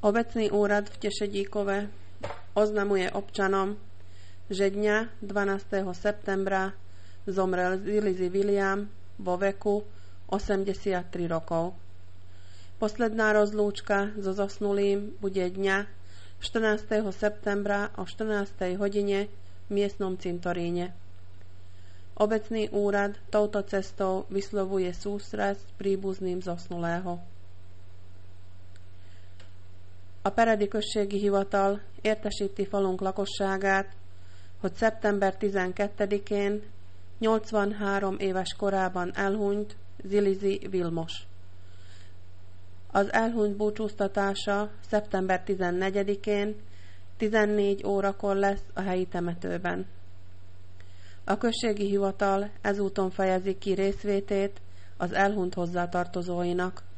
Obecný úrad v Tešedíkove oznamuje občanom, že dňa 12. septembra zomrel Zilizi William vo veku 83 rokov. Posledná rozlúčka so zosnulým bude dňa 14. septembra o 14. hodine v miestnom cintoríne. Obecný úrad touto cestou vyslovuje sústrasť príbuzným zosnulého. A Peredi községi hivatal értesíti falunk lakosságát, hogy szeptember 12-én 83 éves korában elhunyt Zilizi Vilmos. Az elhunyt búcsúztatása szeptember 14-én 14 órakor lesz a helyi temetőben. A községi hivatal ezúton fejezi ki részvétét az elhunyt hozzátartozóinak.